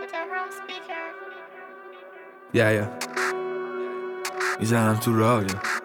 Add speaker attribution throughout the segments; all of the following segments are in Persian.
Speaker 1: یا میزنم تو راه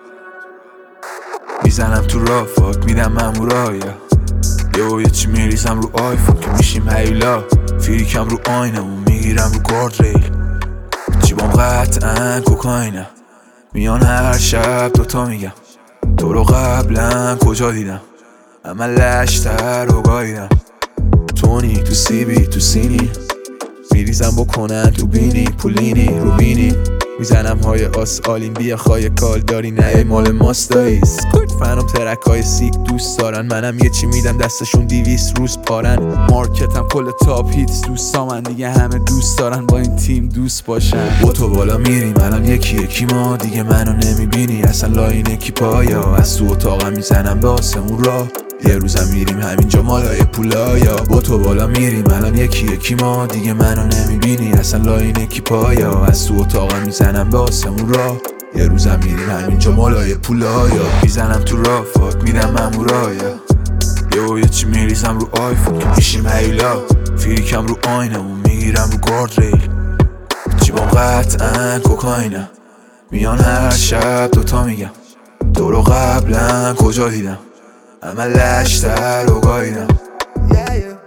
Speaker 1: میزنم تو راه فاک میدم مامورا یه چی میریزم رو آیفون که میشیم هیولا فیریکم رو آینمون میگیرم رو گارد ریل جیبام قطعا کوکاینه میان هر شب دوتا میگم تو رو قبلا کجا دیدم اما لشتر رو گاییدم تونی تو سیبی تو سینی میریزم بکنن تو بینی پولینی رو بینی میزنم های آلین بیا خواهی کال داری نه مال ماستایی سکوت فنم ترک های سیک دوست دارن منم یه چی میدم دستشون 200 روز پارن مارکتم کل تاپ هیتس دوست من دیگه همه دوست دارن با این تیم دوست باشن با تو بالا میریم الان یکی ما دیگه منو نمیبینی اصلا لاین کی پایا از تو اتاقم میزنم به آسمون راه یه روزم میریم همینجا مالای پولایا با تو بالا میریم الان یکی ما دیگه منو نمیبینی اصلا لاین کی پایا از تو اتاقم میزنم به آسمون راه یه روزم میریم همینجا مالای پولایا میزنم تو راه فاک میدم مامورایا یه چی میریزم رو آیفون که میشیم هیولا فیریکم رو آینمون میگیرم رو گارد ریل جیبام قطعا کوکاینه میان هر شب دوتا میگم تو رو قبلا کجا دیدم اما لشتر رو گاییدم